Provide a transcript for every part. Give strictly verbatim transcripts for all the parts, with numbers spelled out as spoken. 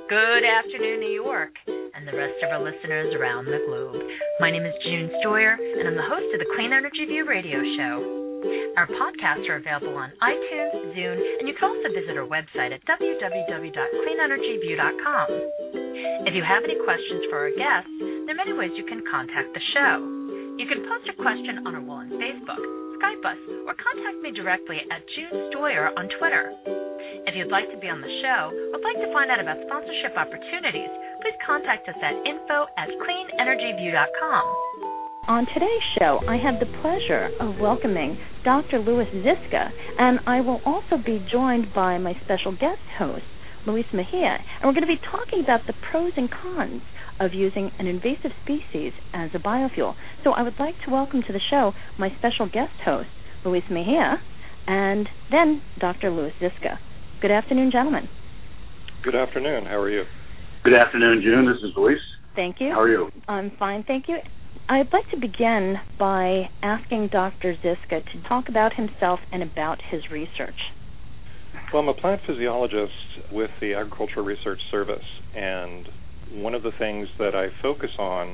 Good afternoon, New York, and the rest of our listeners around the globe. My name is June Stoyer, and I'm the host of the Clean Energy View radio show. Our podcasts are available on iTunes, Zune, and you can also visit our website at w w w dot clean energy view dot com. If you have any questions for our guests, there are many ways you can contact the show. You can post a question on our wall on Facebook, Skype us, or contact me directly at June Stoyer on Twitter. If you'd like to be on the show or would like to find out about sponsorship opportunities, please contact us at info at clean energy view dot com. On today's show, I have the pleasure of welcoming Doctor Louis Zizka, and I will also be joined by my special guest host, Luis Mejia, and we're going to be talking about the pros and cons of using an invasive species as a biofuel. So I would like to welcome to the show my special guest host, Luis Mejia, and then Doctor Louis Zizka. Good afternoon, gentlemen. Good afternoon. How are you? Good afternoon, June. This is Luis. Thank you. How are you? I'm fine, thank you. I'd like to begin by asking Doctor Zizka to talk about himself and about his research. Well, I'm a plant physiologist with the Agricultural Research Service, and one of the things that I focus on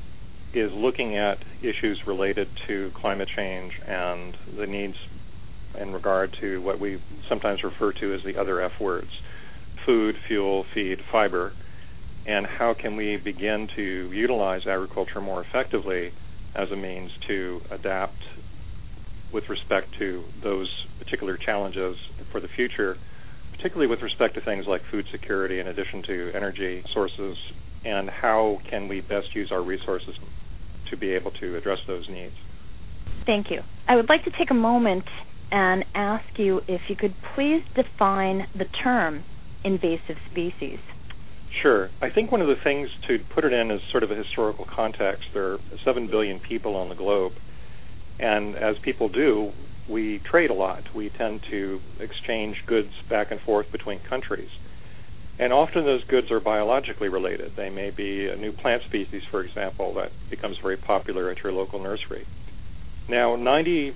is looking at issues related to climate change and the needs in regard to what we sometimes refer to as the other F words: food, fuel, feed, fiber, and how can we begin to utilize agriculture more effectively as a means to adapt with respect to those particular challenges for the future, particularly with respect to things like food security in addition to energy sources, and how can we best use our resources to be able to address those needs. Thank you. I would like to take a moment and ask you if you could please define the term invasive species. Sure. I think one of the things to put it in is sort of a historical context. There are seven billion people on the globe, and as people do, we trade a lot. We tend to exchange goods back and forth between countries. And often those goods are biologically related. They may be a new plant species, for example, that becomes very popular at your local nursery. Now, ninety-five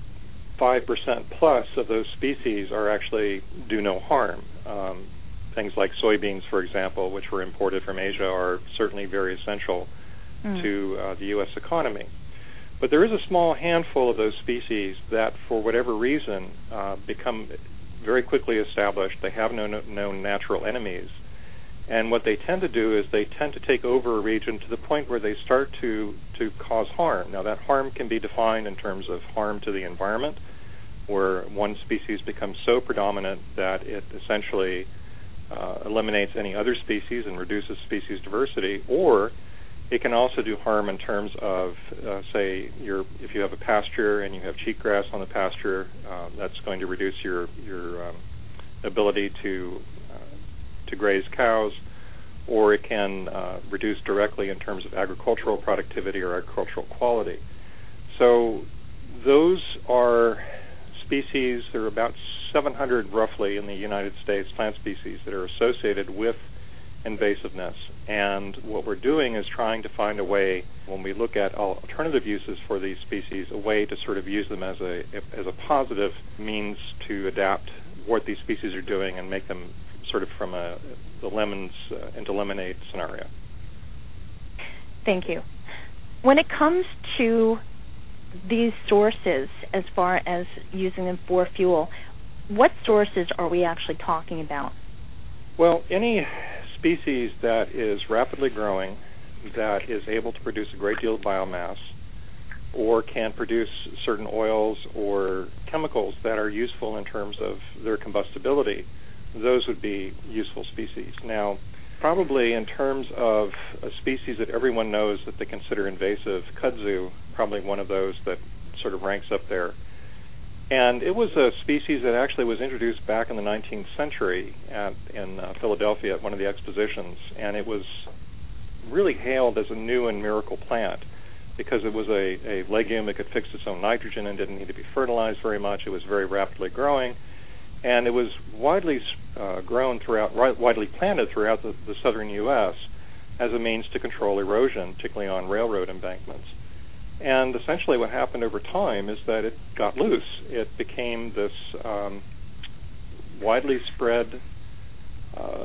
percent plus of those species are actually do no harm. Um, things like soybeans, for example, which were imported from Asia, are certainly very essential mm. to uh, the U S economy. But there is a small handful of those species that, for whatever reason, uh, become very quickly established. They have no known natural enemies. And what they tend to do is they tend to take over a region to the point where they start to, to cause harm. Now, that harm can be defined in terms of harm to the environment, where one species becomes so predominant that it essentially uh, eliminates any other species and reduces species diversity, or it can also do harm in terms of, uh, say, your, if you have a pasture and you have cheatgrass on the pasture, uh, that's going to reduce your your um, ability to uh, to graze cows, or it can uh, reduce directly in terms of agricultural productivity or agricultural quality. So those are species. There are about seven hundred roughly in the United States, plant species that are associated with invasiveness, and what we're doing is trying to find a way, when we look at alternative uses for these species, a way to sort of use them as a as a positive means to adapt what these species are doing and make them sort of from a the lemons uh, into lemonade scenario. Thank you. When it comes to these sources, as far as using them for fuel, what sources are we actually talking about? Well, any species that is rapidly growing, that is able to produce a great deal of biomass, or can produce certain oils or chemicals that are useful in terms of their combustibility, those would be useful species. Now, probably in terms of a species that everyone knows that they consider invasive, kudzu, probably one of those that sort of ranks up there. And it was a species that actually was introduced back in the nineteenth century at, in uh, Philadelphia at one of the expositions, and it was really hailed as a new and miracle plant because it was a, a legume. It could fix its own nitrogen and didn't need to be fertilized very much. It was very rapidly growing, and it was widely uh, grown throughout, widely planted throughout the, the southern U S as a means to control erosion, particularly on railroad embankments. And essentially what happened over time is that it got loose. It became this um, widely spread uh,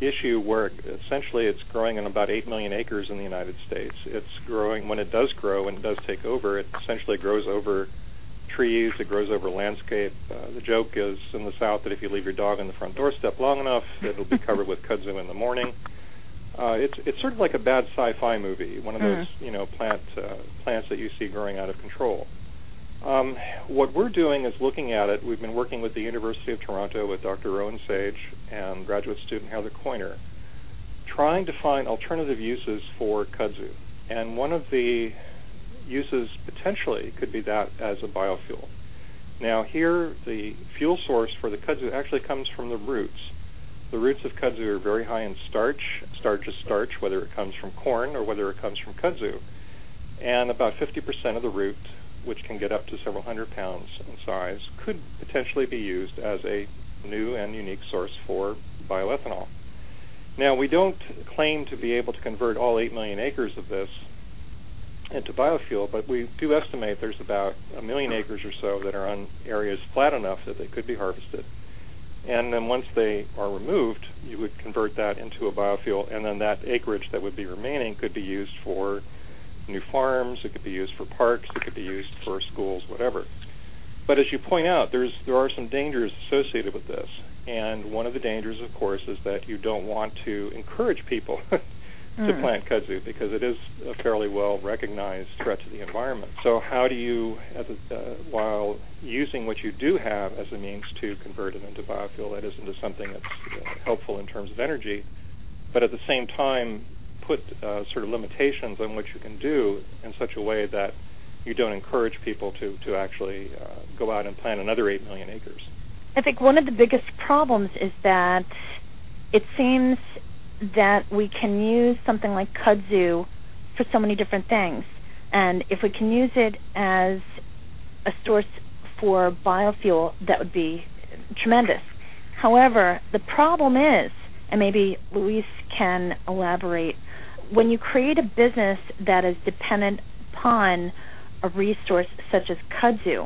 issue where essentially it's growing on about eight million acres in the United States. It's growing, when it does grow, when it does take over, it essentially grows over trees, it grows over landscape. Uh, the joke is in the South that if you leave your dog on the front doorstep long enough, it'll be covered with kudzu in the morning. Uh, it's it's sort of like a bad sci-fi movie, one of those mm. you know plant uh, plants that you see growing out of control. Um, what we're doing is looking at it. We've been working with the University of Toronto with Doctor Rowan Sage and graduate student Heather Coyner, trying to find alternative uses for kudzu. And one of the uses potentially could be that as a biofuel. Now here, the fuel source for the kudzu actually comes from the roots. The roots of kudzu are very high in starch. Starch is starch, whether it comes from corn or whether it comes from kudzu. And about fifty percent of the root, which can get up to several hundred pounds in size, could potentially be used as a new and unique source for bioethanol. Now, we don't claim to be able to convert all eight million acres of this into biofuel, but we do estimate there's about a million acres or so that are on areas flat enough that they could be harvested. And then once they are removed, you would convert that into a biofuel, and then that acreage that would be remaining could be used for new farms, it could be used for parks, it could be used for schools, whatever. But as you point out, there's there are some dangers associated with this. And one of the dangers, of course, is that you don't want to encourage people to mm. plant kudzu because it is a fairly well-recognized threat to the environment. So how do you, as a, uh, while using what you do have as a means to convert it into biofuel, that is into something that's uh, helpful in terms of energy, but at the same time put uh, sort of limitations on what you can do in such a way that you don't encourage people to, to actually uh, go out and plant another eight million acres? I think one of the biggest problems is that it seems that we can use something like kudzu for so many different things. And if we can use it as a source for biofuel, that would be tremendous. However, the problem is, and maybe Luis can elaborate, when you create a business that is dependent upon a resource such as kudzu,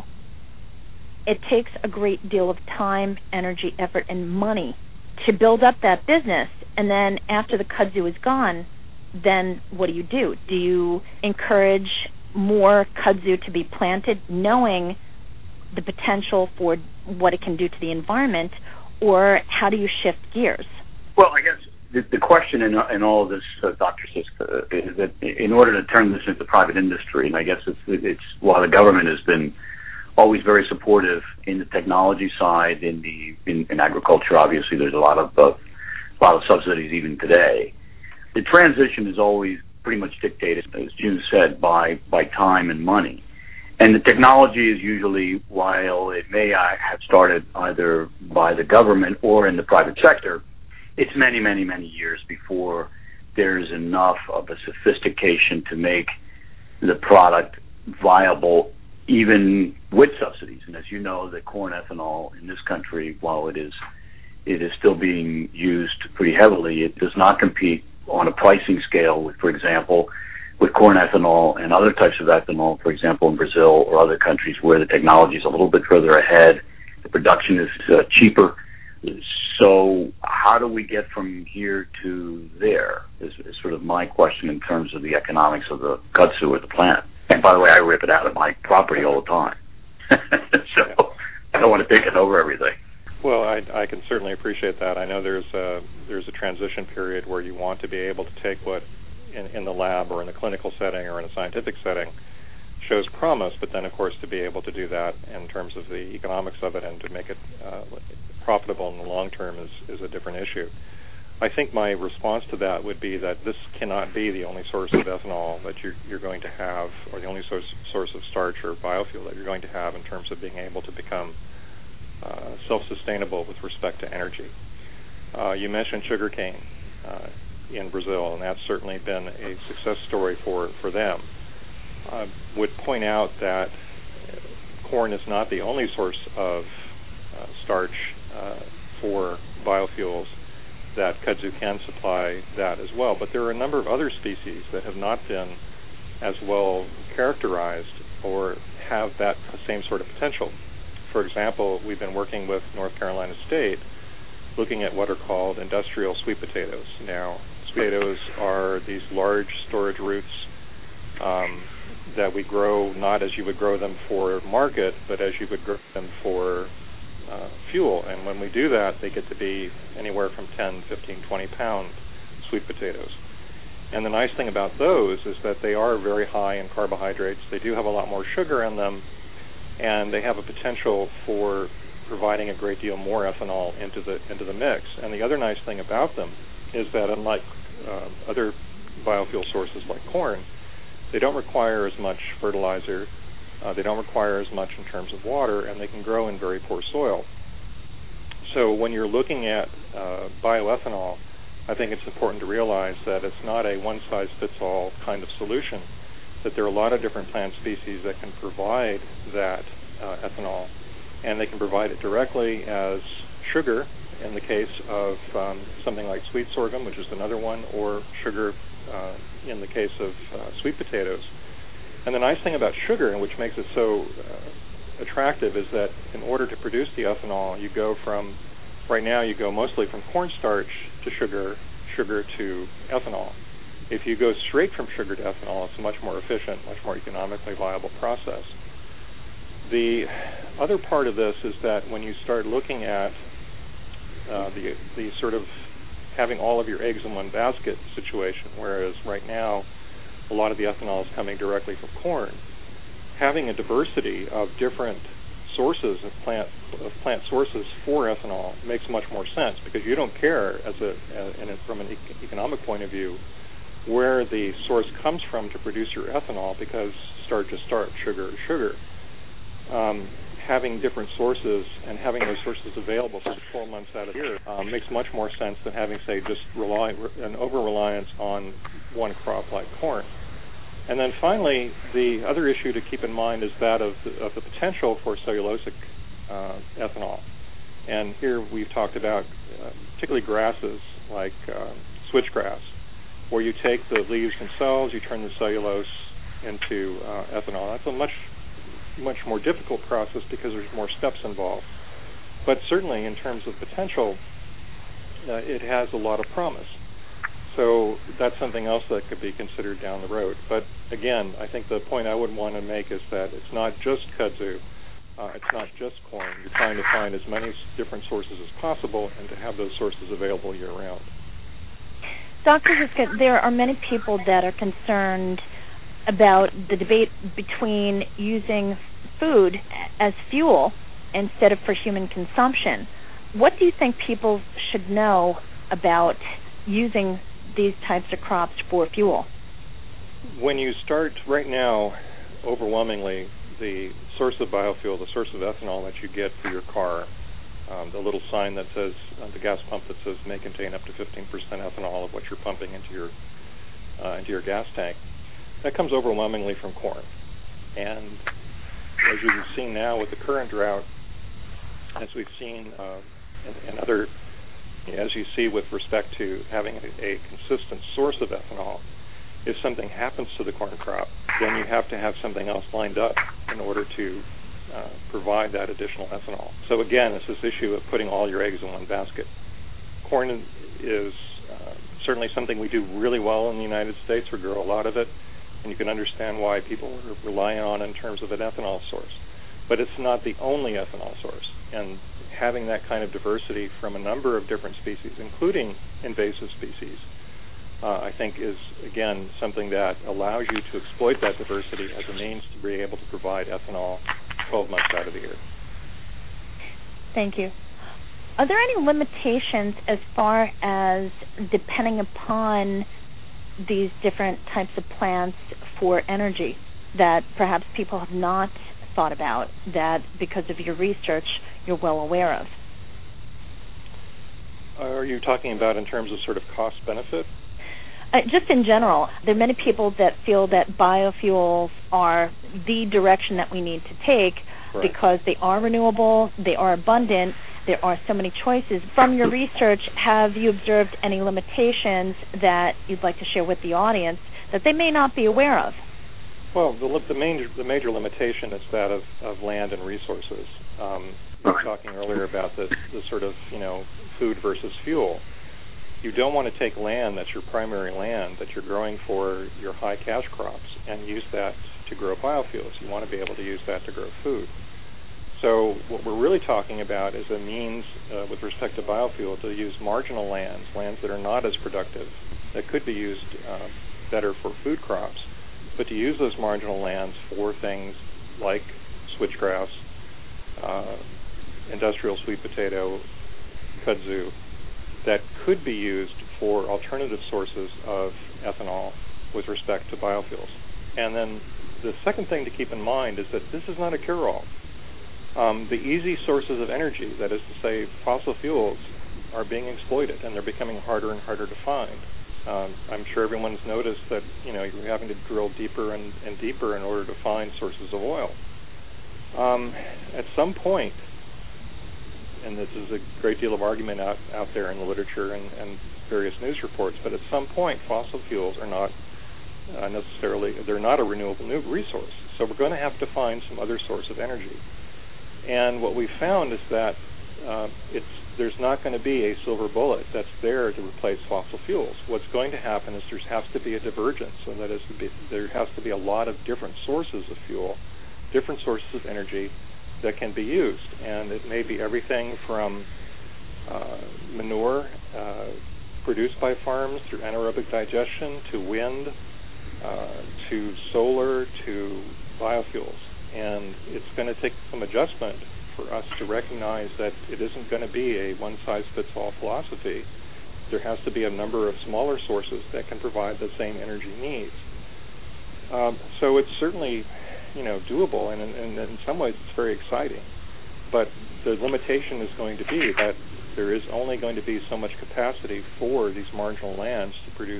it takes a great deal of time, energy, effort, and money to build up that business. And then after the kudzu is gone, then what do you do? Do you encourage more kudzu to be planted, knowing the potential for what it can do to the environment, or how do you shift gears? Well, I guess the, the question in, in all of this, uh, Doctor Siska, is that in order to turn this into private industry, and I guess it's, it's while the government has been always very supportive in the technology side, in the in, in agriculture, obviously there's a lot of uh, a lot of subsidies even today. The transition is always pretty much dictated, as June said, by by time and money. And the technology is usually, while it may have started either by the government or in the private sector, it's many, many, many years before there's enough of a sophistication to make the product viable, even with subsidies. And as you know, the corn ethanol in this country, while it is it is still being used pretty heavily, it does not compete on a pricing scale with, for example, with corn ethanol and other types of ethanol, for example, in Brazil or other countries where the technology is a little bit further ahead, the production is uh, cheaper. So how do we get from here to there is, is sort of my question in terms of the economics of the kudzu or the plant. And by the way, I rip it out of my property all the time. So I don't want to take it over everything. Well, I, I can certainly appreciate that. I know there's a, there's a transition period where you want to be able to take what in, in the lab or in a clinical setting or in a scientific setting shows promise, but then, of course, to be able to do that in terms of the economics of it and to make it uh, profitable in the long term is, is a different issue. I think my response to that would be that this cannot be the only source of ethanol that you're, you're going to have, or the only source, source of starch or biofuel that you're going to have in terms of being able to become uh, self-sustainable with respect to energy. Uh, you mentioned sugarcane uh, in Brazil, and that's certainly been a success story for, for them. I would point out that corn is not the only source of uh, starch uh, for biofuels, that kudzu can supply that as well. But there are a number of other species that have not been as well characterized or have that same sort of potential. For example, we've been working with North Carolina State looking at what are called industrial sweet potatoes. Now, sweet potatoes are these large storage roots um, that we grow not as you would grow them for market, but as you would grow them for uh, fuel. And when we do that, they get to be anywhere from ten, fifteen, twenty pound sweet potatoes. And the nice thing about those is that they are very high in carbohydrates. They do have a lot more sugar in them, and they have a potential for providing a great deal more ethanol into the into the mix. And the other nice thing about them is that unlike uh, other biofuel sources like corn, they don't require as much fertilizer, uh, they don't require as much in terms of water, and they can grow in very poor soil. So when you're looking at uh, bioethanol, I think it's important to realize that it's not a one-size-fits-all kind of solution, that there are a lot of different plant species that can provide that uh, ethanol, and they can provide it directly as sugar in the case of um, something like sweet sorghum, which is another one, or sugar uh, in the case of uh, sweet potatoes. And the nice thing about sugar, and which makes it so uh, attractive, is that in order to produce the ethanol, you go from, right now you go mostly from cornstarch to sugar, sugar to ethanol. If you go straight from sugar to ethanol, it's a much more efficient, much more economically viable process. The other part of this is that when you start looking at uh, the the sort of having all of your eggs in one basket situation, whereas right now a lot of the ethanol is coming directly from corn, having a diversity of different sources of plant of plant sources for ethanol makes much more sense, because you don't care as a, uh, in a from an e- economic point of view where the source comes from to produce your ethanol, because starch is starch, sugar is sugar. Um, having different sources and having those sources available for the twelve months out of the year um, makes much more sense than having, say, just rely an over-reliance on one crop like corn. And then finally, the other issue to keep in mind is that of the, of the potential for cellulosic uh, ethanol. And here we've talked about uh, particularly grasses like uh, switchgrass, where you take the leaves themselves, you turn the cellulose into uh, ethanol. That's a much much more difficult process because there's more steps involved. But certainly in terms of potential, uh, it has a lot of promise. So that's something else that could be considered down the road. But again, I think the point I would want to make is that it's not just kudzu, uh, it's not just corn. You're trying to find as many different sources as possible and to have those sources available year-round. Doctor Ziska, there are many people that are concerned about the debate between using food as fuel instead of for human consumption. What do you think people should know about using these types of crops for fuel? When you start right now, overwhelmingly, the source of biofuel, the source of ethanol that you get for your car, um, the little sign that says, on the gas pump that says may contain up to fifteen percent ethanol of what you're pumping into your uh, into your gas tank, that comes overwhelmingly from corn. And as you've seen now with the current drought, as we've seen uh, in, in other, as you see with respect to having a, a consistent source of ethanol, if something happens to the corn crop, then you have to have something else lined up in order to uh, provide that additional ethanol. So again, it's this issue of putting all your eggs in one basket. Corn is uh, certainly something we do really well in the United States. We grow a lot of it, and you can understand why people are relying on it in terms of an ethanol source. But it's not the only ethanol source, and having that kind of diversity from a number of different species, including invasive species, uh, I think is, again, something that allows you to exploit that diversity as a means to be able to provide ethanol twelve months out of the year. Thank you. Are there any limitations as far as depending upon these different types of plants for energy that perhaps people have not thought about, that because of your research you're well aware of? Are you talking about in terms of sort of cost benefit? Uh, just in general, there are many people that feel that biofuels are the direction that we need to take, right, because they are renewable, they are abundant, there are so many choices. From your research, have you observed any limitations that you'd like to share with the audience that they may not be aware of? Well, the, the, major, the major limitation is that of, of land and resources. Um, was talking earlier about the, the sort of, you know, food versus fuel. You don't want to take land that's your primary land that you're growing for your high cash crops and use that to grow biofuels. You want to be able to use that to grow food. So what we're really talking about is a means uh, with respect to biofuel to use marginal lands, lands that are not as productive, that could be used uh, better for food crops, but to use those marginal lands for things like switchgrass, uh, industrial sweet potato, kudzu, that could be used for alternative sources of ethanol with respect to biofuels. And then the second thing to keep in mind is that this is not a cure-all. Um, the easy sources of energy, that is to say fossil fuels, are being exploited, and they're becoming harder and harder to find. Um, I'm sure everyone's noticed that, you know, you're having to drill deeper and, and deeper in order to find sources of oil. Um, at some point, and this is a great deal of argument out, out there in the literature and, and various news reports, but at some point fossil fuels are not uh, necessarily, they're not a renewable new resource. So we're going to have to find some other source of energy. And what we found is that uh, it's, there's not going to be a silver bullet that's there to replace fossil fuels. What's going to happen is there has to be a divergence, and that is to be, there has to be a lot of different sources of fuel, different sources of energy that can be used. And it may be everything from uh, manure uh, produced by farms through anaerobic digestion to wind uh, to solar to biofuels. And it's going to take some adjustment for us to recognize that it isn't going to be a one-size-fits-all philosophy. There has to be a number of smaller sources that can provide the same energy needs. Um, so it's certainly, you know, doable, and, and, and in some ways it's very exciting. But the limitation is going to be that there is only going to be so much capacity for these marginal lands to produce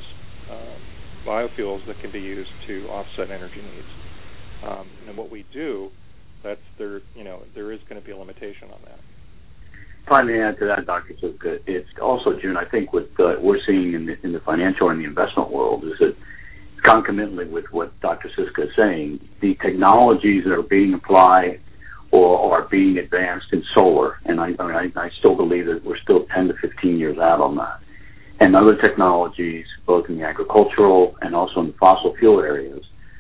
uh, biofuels that can be used to offset energy needs. Um, and what we do, that's there. You know, there is going to be a limitation on that. If I may add to that, Doctor Siska, it's also, June, I think what uh, we're seeing in the, in the financial and the investment world is that concomitantly with what Doctor Siska is saying, the technologies that are being applied or are being advanced in solar, and I, I mean, I, I still believe that we're still ten to fifteen years out on that, and other technologies, both in the agricultural and also in the fossil fuel areas,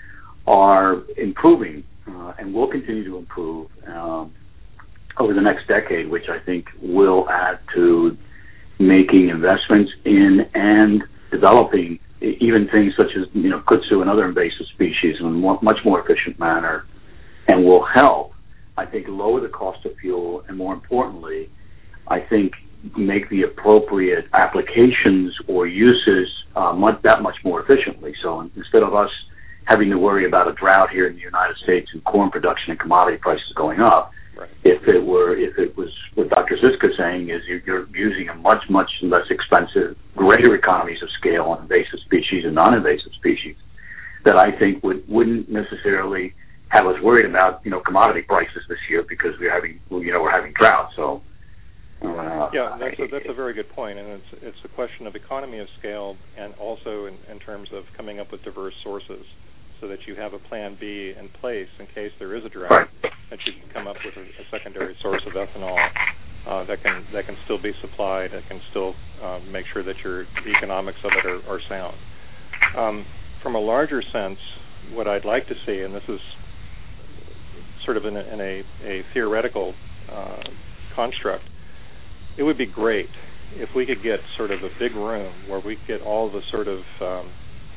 are improving uh, and will continue to improve um, over the next decade, which I think will add to making investments in and developing even things such as, you know, kudzu and other invasive species in a more, much more efficient manner, and will help, I think, lower the cost of fuel, and more importantly, I think make the appropriate applications or uses uh, much, that much more efficiently. So instead of us having to worry about a drought here in the United States and corn production and commodity prices going up, right. if it were, if it was what Doctor Siska is saying is you're, you're using a much, much less expensive, greater economies of scale on invasive species and non-invasive species, that I think would, wouldn't necessarily have us worried about, you know, commodity prices this year because we're having, you know, we're having drought. So, uh, yeah, that's a, that's a very good point, and it's it's a question of economy of scale, and also in, in terms of coming up with diverse sources, so that you have a plan B in place in case there is a drought, right. that you can come up with a, a secondary source of ethanol uh, that can that can still be supplied, that can still uh, make sure that your the economics of it are, are sound. Um, from a larger sense, what I'd like to see, and this is sort of in a, in a, a theoretical uh, construct, it would be great if we could get sort of a big room where we get all the sort of um,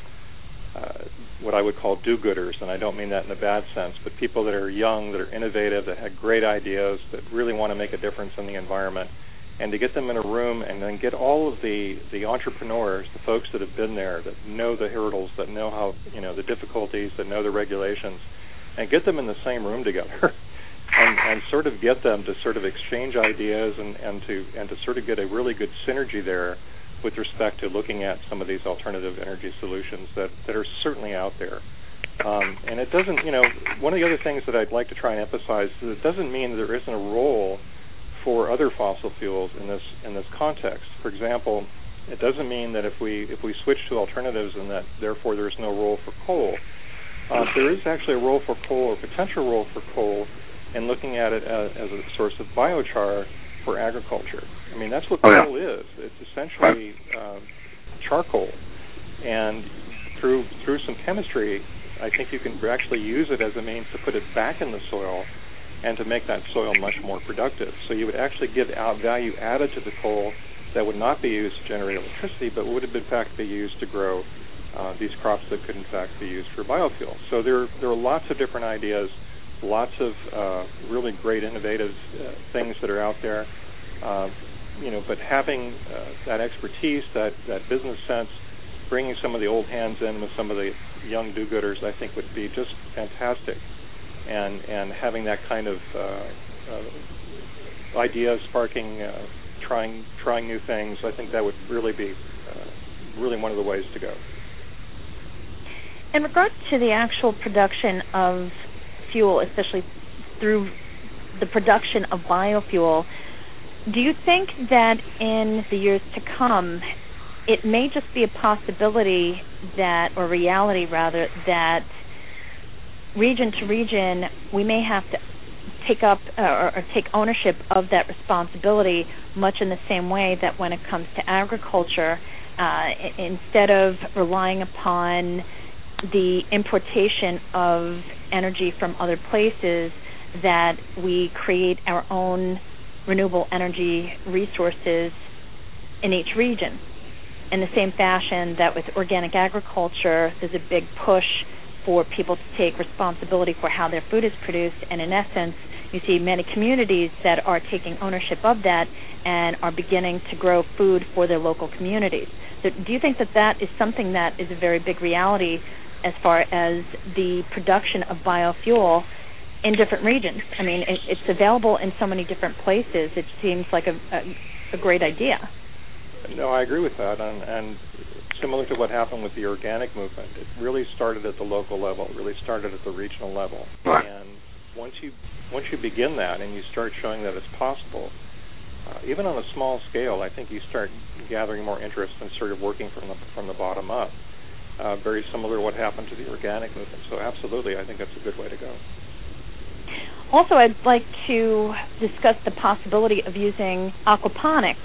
uh, what I would call do-gooders, and I don't mean that in a bad sense, but people that are young, that are innovative, that have great ideas, that really want to make a difference in the environment, and to get them in a room and then get all of the, the entrepreneurs, the folks that have been there, that know the hurdles, that know how, you know, the difficulties, that know the regulations, and get them in the same room together. And, and sort of get them to sort of exchange ideas and, and to and to sort of get a really good synergy there with respect to looking at some of these alternative energy solutions that, that are certainly out there. Um, and it doesn't, you know, one of the other things that I'd like to try and emphasize is it doesn't mean there isn't a role for other fossil fuels in this in this context. For example, it doesn't mean that if we if we switch to alternatives and that therefore there's no role for coal. Uh, there is actually a role for coal, or potential role for coal, and looking at it as, as a source of biochar for agriculture. I mean, that's what oh, coal yeah. is. It's essentially uh, charcoal, and through through some chemistry, I think you can actually use it as a means to put it back in the soil and to make that soil much more productive. So you would actually give out value added to the coal that would not be used to generate electricity, but would have in fact be used to grow uh, these crops that could in fact be used for biofuel. So there there are lots of different ideas, lots of uh, really great innovative uh, things that are out there. Uh, you know, but having uh, that expertise, that, that business sense, bringing some of the old hands in with some of the young do-gooders, I think would be just fantastic. And and having that kind of uh, uh, idea sparking, uh, trying trying new things, I think that would really be uh, really one of the ways to go. In regard to the actual production of fuel, especially through the production of biofuel, do you think that in the years to come, it may just be a possibility that, or reality rather, that region to region we may have to take up uh, or, or take ownership of that responsibility, much in the same way that when it comes to agriculture, uh, instead of relying upon the importation of energy from other places, that we create our own renewable energy resources in each region. In the same fashion that with organic agriculture, there's a big push for people to take responsibility for how their food is produced, and in essence, you see many communities that are taking ownership of that and are beginning to grow food for their local communities. So do you think that that is something that is a very big reality as far as the production of biofuel in different regions? I mean, it, it's available in so many different places. It seems like a, a, a great idea. No, I agree with that, and, and similar to what happened with the organic movement, it really started at the local level. It really started at the regional level. Right. And once you once you begin that and you start showing that it's possible, uh, even on a small scale, I think you start gathering more interest and sort of working from the from the bottom up. Uh, very similar to what happened to the organic movement. So absolutely, I think that's a good way to go. Also, I'd like to discuss the possibility of using aquaponics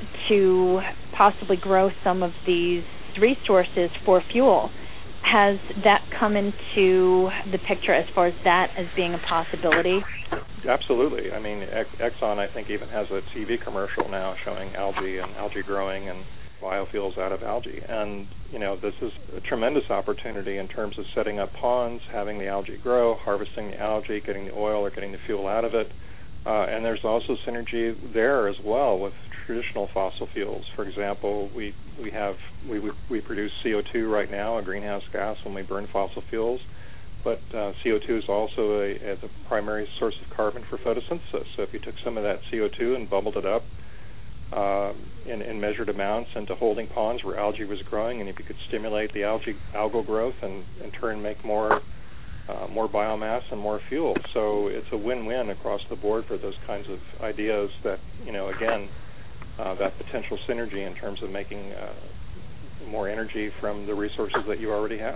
to possibly grow some of these resources for fuel. Has that come into the picture as far as that as being a possibility? Absolutely. I mean, Exxon, I think, even has a T V commercial now showing algae and algae growing and biofuels out of algae. And, you know, this is a tremendous opportunity in terms of setting up ponds, having the algae grow, harvesting the algae, getting the oil or getting the fuel out of it. Uh, and there's also synergy there as well with traditional fossil fuels. For example, we we have we we, we produce C O two right now, a greenhouse gas, when we burn fossil fuels. But uh, C O two is also a, a the primary source of carbon for photosynthesis. So if you took some of that C O two and bubbled it up uh, in, in measured amounts into holding ponds where algae was growing, and if you could stimulate the algae algal growth and in turn make more Uh, more biomass and more fuel. So it's a win-win across the board for those kinds of ideas that, you know, again, uh, that potential synergy in terms of making uh, more energy from the resources that you already have.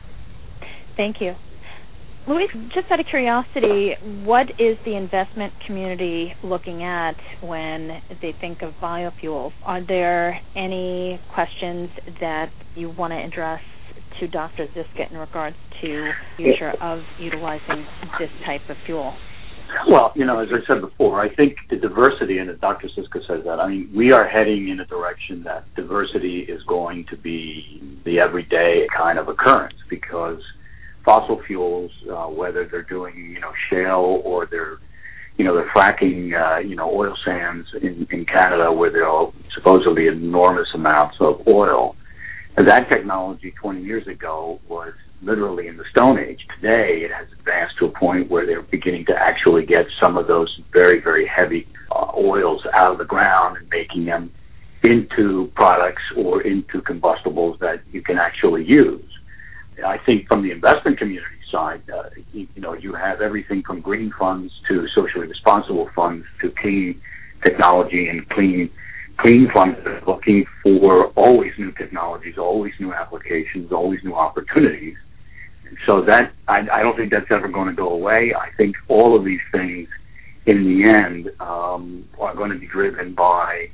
Thank you. Luis, just out of curiosity, what is the investment community looking at when they think of biofuels? Are there any questions that you want to address to Doctor Zyska in regards to the future of utilizing this type of fuel? Well, you know, as I said before, I think the diversity, and Doctor Zyska says that, I mean, we are heading in a direction that diversity is going to be the everyday kind of occurrence, because fossil fuels, uh, whether they're doing, you know, shale or they're, you know, they're fracking, uh, you know, oil sands in, in Canada where there are supposedly enormous amounts of oil. That technology twenty years ago was literally in the Stone Age. Today, it has advanced to a point where they're beginning to actually get some of those very, very heavy uh, oils out of the ground and making them into products or into combustibles that you can actually use. I think from the investment community side, uh, you, you know, you have everything from green funds to socially responsible funds to clean technology and clean Clean funds are looking for always new technologies, always new applications, always new opportunities. And so that I, I don't think that's ever going to go away. I think all of these things, in the end, um, are going to be driven by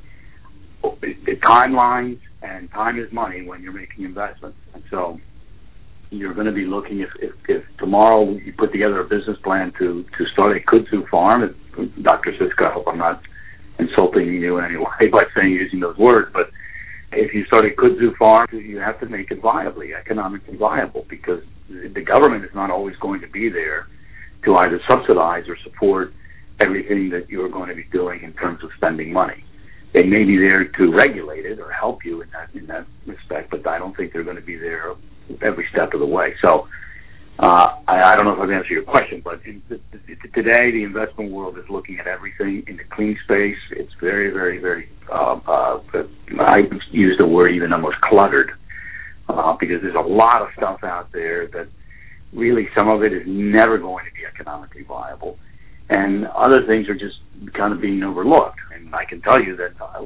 the timelines, and time is money when you're making investments. And so you're going to be looking, if, if, if tomorrow you put together a business plan to, to start a kudzu farm, Doctor Zyska, I hope I'm not insulting you in any way by saying using those words, but if you start a kudzu farm, you have to make it viably, economically viable, because the government is not always going to be there to either subsidize or support everything that you're going to be doing in terms of spending money. They may be there to regulate it or help you in that in that respect, but I don't think they're going to be there every step of the way. So uh, I, I don't know if I've answered your question, but in, today the investment world is looking at everything in the clean space. It's very, very, very, uh, uh, I use the word even almost cluttered, uh, because there's a lot of stuff out there that really some of it is never going to be economically viable, and other things are just kind of being overlooked. And I can tell you that I,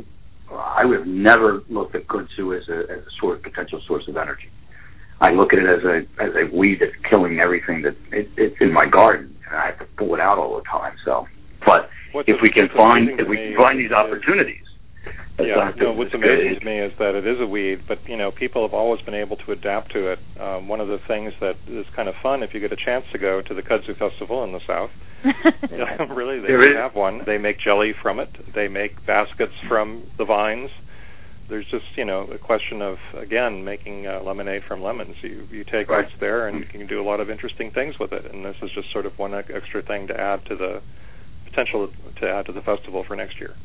I would have never looked at kudzu as a, as a sort of potential source of energy. I look at it as a as a weed that's killing everything that it, it's in my garden, and I have to pull it out all the time. So, but what's if we can find if we can find these opportunities. Yeah, no, what's amazing to me is that it is a weed, but, you know, people have always been able to adapt to it. Um, one of the things that is kind of fun, if you get a chance to go to the Kudzu Festival in the South, you know, really, they do have one. They make jelly from it. They make baskets from the vines. There's just, you know, a question of, again, making uh, lemonade from lemons. You you take right. what's there, and you can do a lot of interesting things with it, and this is just sort of one extra thing to add to the potential to add to the festival for next year.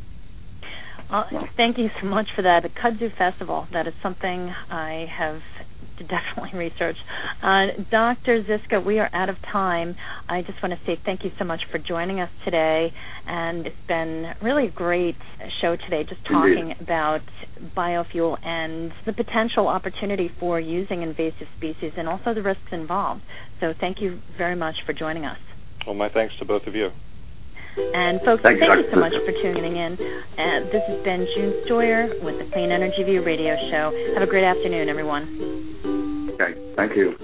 Well, thank you so much for that. The Kudzu Festival, that is something I have definitely researched. Uh, Doctor Zyska, we are out of time. I just want to say thank you so much for joining us today, and it's been really a great show today, just talking Indeed. about biofuel and the potential opportunity for using invasive species and also the risks involved. So thank you very much for joining us. Well, my thanks to both of you. And folks, thank, thank you, you so much for tuning in. Uh, this has been June Stoyer with the Clean Energy View radio show. Have a great afternoon, everyone. Okay, thank you.